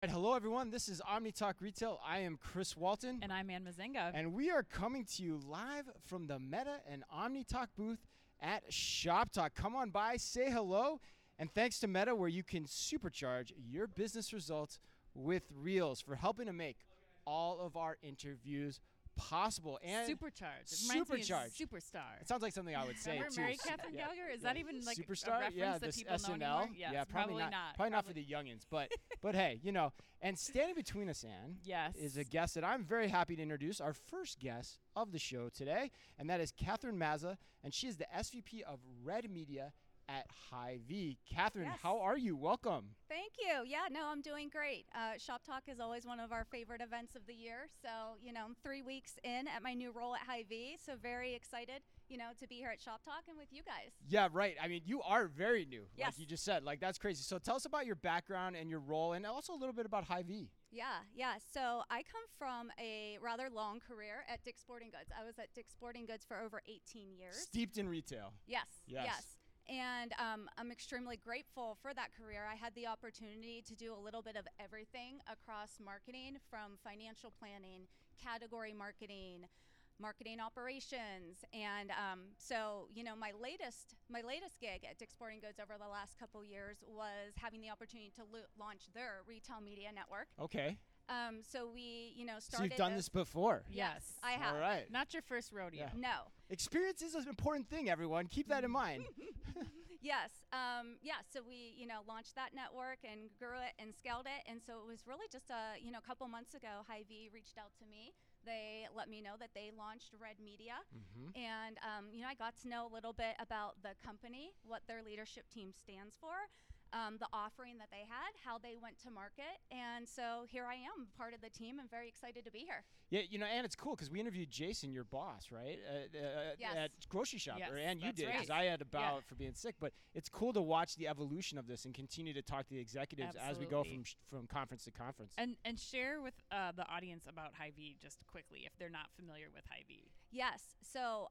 Hello, everyone. This is OmniTalk Retail. I am Chris Walton. And I'm Ann Mazenga. And we are coming to you live from the Meta and OmniTalk booth at ShopTalk. Come on by, say hello, and thanks to Meta, where you can supercharge your business results with Reels for helping to make all of our interviews possible. And supercharged. It reminds me of supercharged. Superstar. It sounds like something I would say, Remember too. Mary Catherine Gallagher? Is that even like Superstar? a reference Yeah, that this people SNL. know anymore? Yes, Yeah, probably not. Probably not for the youngins. But hey, and standing between us, Ann, Yes. is a guest that I'm very happy to introduce, our first guest of the show today, and that is Catherine Mazza, and she is the SVP of Red Media at Hy-Vee. Catherine, Yes. how are you? Welcome. Thank you. Yeah, no, I'm doing great. Shop Talk is always one of our favorite events of the year. So, I'm 3 weeks in at my new role at Hy-Vee. So very excited, to be here at Shop Talk and with you guys. Yeah, right. I mean, you are very new, Yes. like you just said. Like, that's crazy. So tell us about your background and your role, and also a little bit about Hy-Vee. Yeah. So I come from a rather long career at Dick's Sporting Goods. I was at Dick's Sporting Goods for over 18 years. Steeped in retail. Yes. And I'm extremely grateful for that career. I had the opportunity to do a little bit of everything across marketing, from financial planning, category marketing operations, and so my latest gig at Dick's Sporting Goods over the last couple years was having the opportunity to launch their retail media network. Okay. So we started. So you've done this before. Yes, I have. All right. Not your first rodeo. Yeah. No. Experience is an important thing, everyone. Keep that in mind. Yes. So we, launched that network and grew it and scaled it. And so it was really just a couple months ago, Hy-Vee reached out to me. They let me know that they launched Red Media. Mm-hmm. And, I got to know a little bit about the company, what their leadership team stands for, the offering that they had, how they went to market. And so here I am, part of the team. I'm very excited to be here. Yeah, and it's cool because we interviewed Jason, your boss, right? Yes. At Grocery Shop. Yes, And you that's did, right. because I had a bout Yeah. for being sick. But it's cool to watch the evolution of this and continue to talk to the executives as we go Absolutely. from conference to conference. And share with the audience about Hy-Vee just quickly if they're not familiar with Hy-Vee. Yes. So,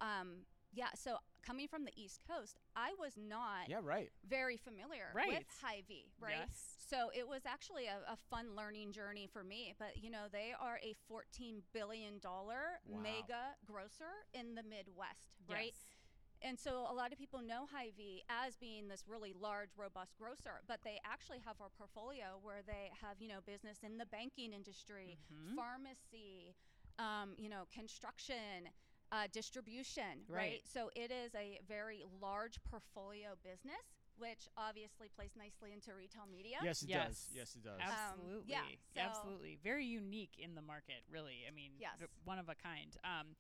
so coming from the East Coast, I was not Yeah, right. very familiar Right. with Hy-Vee, right? Yes. So it was actually a fun learning journey for me. But, they are a $14 billion mega grocer in the Midwest, right? Yes. And so a lot of people know Hy-Vee as being this really large, robust grocer, but they actually have a portfolio where they have, business in the banking industry, pharmacy, construction, distribution, Right. So it is a very large portfolio business, which obviously plays nicely into retail media. Yes, it Yes. does. Yes, it does. Absolutely. yeah, so- Absolutely. Very unique in the market, really. I mean, Yes. one of a kind.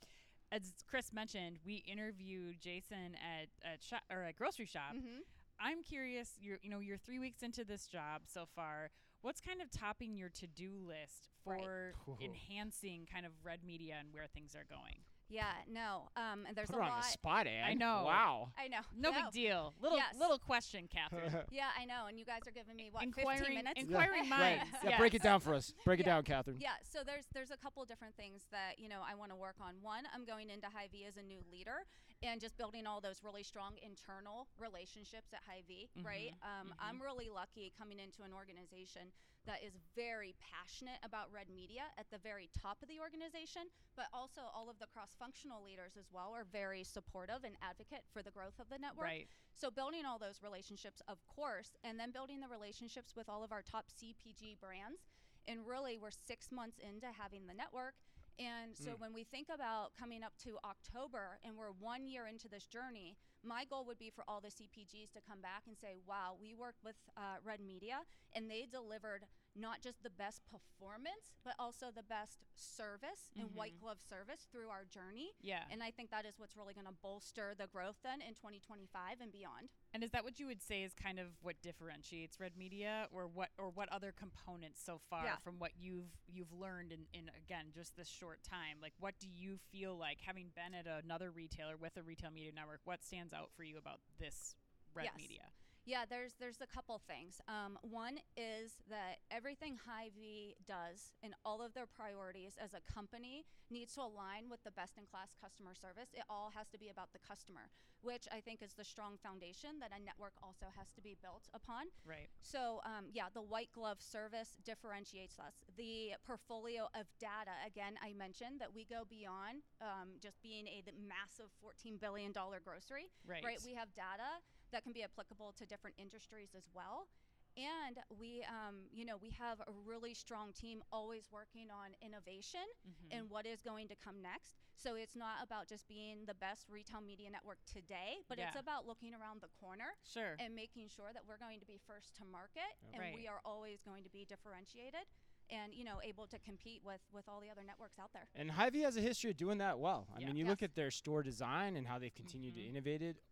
As Chris mentioned, we interviewed Jason at Grocery Shop. Mm-hmm. I'm curious, you're 3 weeks into this job so far. What's kind of topping your to-do list for Right. enhancing kind of Red Media and where things are going? Yeah, no. And there's Put a her on lot. the spot, Ann. I know. Wow. I know. No big deal. Little question, Catherine. Yeah, I know. And you guys are giving me, 15 Inquiring minutes? Inquiring Right. minds. Yeah, Yes. break it down for us. Break it Yeah. down, Catherine. Yeah, so there's a couple different things that, I want to work on. One, I'm going into Hy-Vee as a new leader and just building all those really strong internal relationships at Hy-Vee, right? I'm really lucky coming into an organization that is very passionate about Red Media at the very top of the organization, but also all of the cross-functional leaders as well are very supportive and advocate for the growth of the network. Right. So building all those relationships, of course, and then building the relationships with all of our top CPG brands. And really, we're 6 months into having the network. And so when we think about coming up to October and we're 1 year into this journey, my goal would be for all the CPGs to come back and say, wow, we worked with Red Media and they delivered not just the best performance, but also the best service and white glove service through our journey. Yeah. And I think that is what's really going to bolster the growth then in 2025 and beyond. And is that what you would say is kind of what differentiates Red Media, or what other components so far Yeah. from what you've learned in again just this short time? Like, what do you feel like, having been at another retailer with a retail media network, what stands out for you about this Red Yes. Media? Yeah, there's a couple things. One is that everything Hy-Vee does and all of their priorities as a company needs to align with the best-in-class customer service. It all has to be about the customer, which I think is the strong foundation that a network also has to be built upon. Right. So, the white glove service differentiates us. The portfolio of data, again, I mentioned that we go beyond just being a massive $14 billion grocery. Right. We have data that can be applicable to different industries as well. And we have a really strong team always working on innovation and what is going to come next. So it's not about just being the best retail media network today, but it's about looking around the corner and making sure that we're going to be first to market and we are always going to be differentiated and able to compete with all the other networks out there. And Hy-Vee has a history of doing that well. I mean, you look at their store design and how they've continued to innovate it,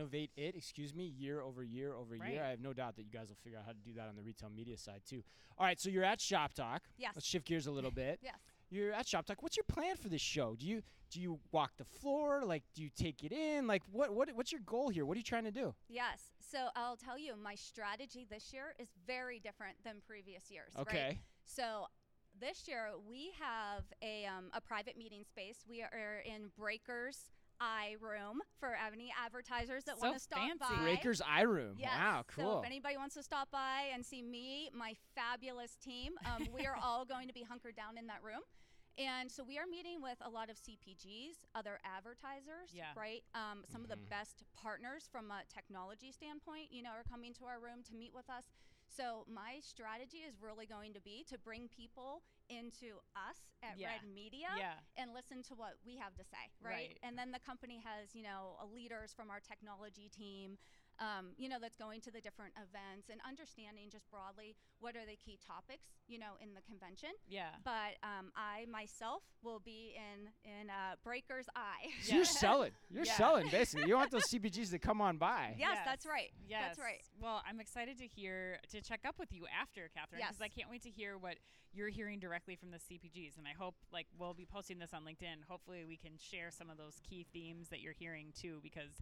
year over year over year. I have no doubt that you guys will figure out how to do that on the retail media side too. All right, so you're at Shop Talk. Yes. Let's shift gears a little bit. Yes. You're at Shop Talk. What's your plan for this show? Do you walk the floor? Like, do you take it in? Like, what's your goal here? What are you trying to do? Yes. So I'll tell you, my strategy this year is very different than previous years. Okay. Right? So this year we have a private meeting space. We are in Breakers Eye Room for any advertisers that want to stop fancy. by. Breakers Eye Room. Yes. Wow, cool. So if anybody wants to stop by and see me, my fabulous team, we are all going to be hunkered down in that room. And so we are meeting with a lot of CPGs, other advertisers, right? Some of the best partners from a technology standpoint, are coming to our room to meet with us. So my strategy is really going to be to bring people into us at Red Media and listen to what we have to say, right? And then the company has, leaders from our technology team, that's going to the different events and understanding just broadly what are the key topics, in the convention. Yeah. But I myself will be in Breaker's Eye. So you're selling. You're selling, basically. You want those CPGs to come on by. Yes, that's right. Yes. That's right. Well, I'm excited to check up with you after, Catherine, because I can't wait to hear what you're hearing directly from the CPGs. And I hope, we'll be posting this on LinkedIn. Hopefully we can share some of those key themes that you're hearing, too, because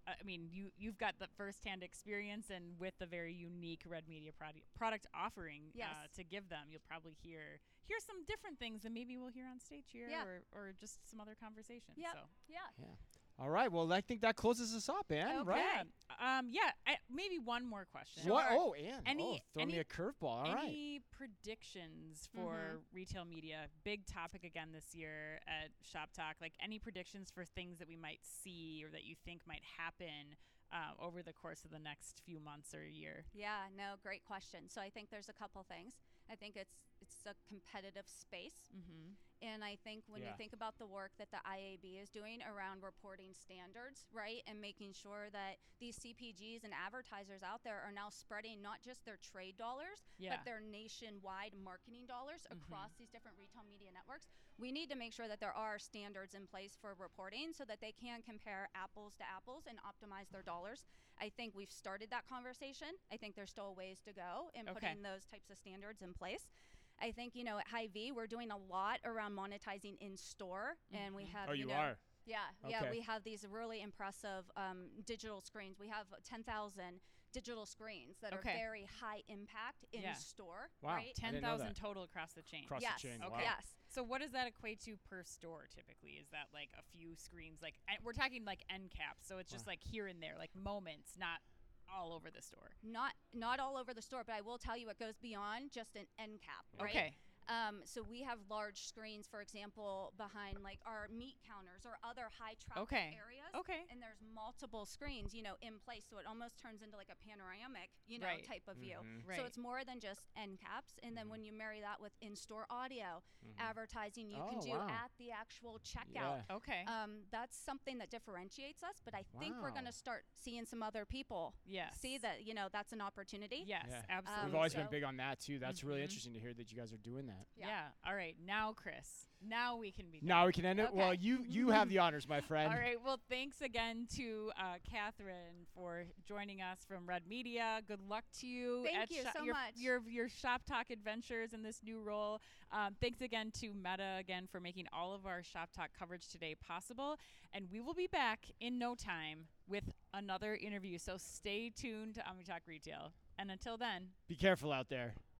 you've got the firsthand experience, and with the very unique Red Media product offering to give them, you'll probably hear some different things than maybe we'll hear on stage here or just some other conversations. Yep. So. Yeah. All right. Well, I think that closes us up, Ann. Okay. Right? Maybe one more question. What? Oh, Ann. Throw me a curveball. All right. Any predictions for retail media? Big topic again this year at Shop Talk. Like, any predictions for things that we might see or that you think might happen over the course of the next few months or a year? Yeah, no, great question. So I think there's a couple things. I think it's a competitive space. And I think when you think about the work that the IAB is doing around reporting standards, right, and making sure that these CPGs and advertisers out there are now spreading not just their trade dollars, but their nationwide marketing dollars across these different retail media networks, we need to make sure that there are standards in place for reporting so that they can compare apples to apples and optimize their dollars. I think we've started that conversation. I think there's still a ways to go in putting those types of standards in place. I think, at Hy-Vee, we're doing a lot around monetizing in store, and we have, you are? Yeah, we have these really impressive digital screens. We have 10,000 digital screens that are very high impact in store. Wow. Right? 10,000 total across the chain. Across the chain. Okay. Wow. Yes. So what does that equate to per store typically? Is that like a few screens? We're talking like end caps, so it's just like here and there, like moments, not all over the store. Not all over the store, but I will tell you it goes beyond just an end cap, right? Okay. So we have large screens, for example, behind like our meat counters or other high traffic areas. Okay. And there's multiple screens, in place, so it almost turns into like a panoramic, type of view. Right. So it's more than just end caps. And then when you marry that with in-store audio advertising, you can do at the actual checkout. Yeah. Okay. That's something that differentiates us, but I think we're going to start seeing some other people see that, that's an opportunity. Yes, Yeah. absolutely. We've always been big on that too. That's really interesting to hear that you guys are doing that. Yeah. All right. Now, Chris. Now we can be done. Now we can end it. Okay. Well, you have the honors, my friend. All right. Well, thanks again to Catherine for joining us from Red Media. Good luck to you. Thank you so much. Your Shop Talk adventures in this new role. Thanks again to Meta again for making all of our Shop Talk coverage today possible. And we will be back in no time with another interview. So stay tuned to OmniTalk Retail. And until then, be careful out there.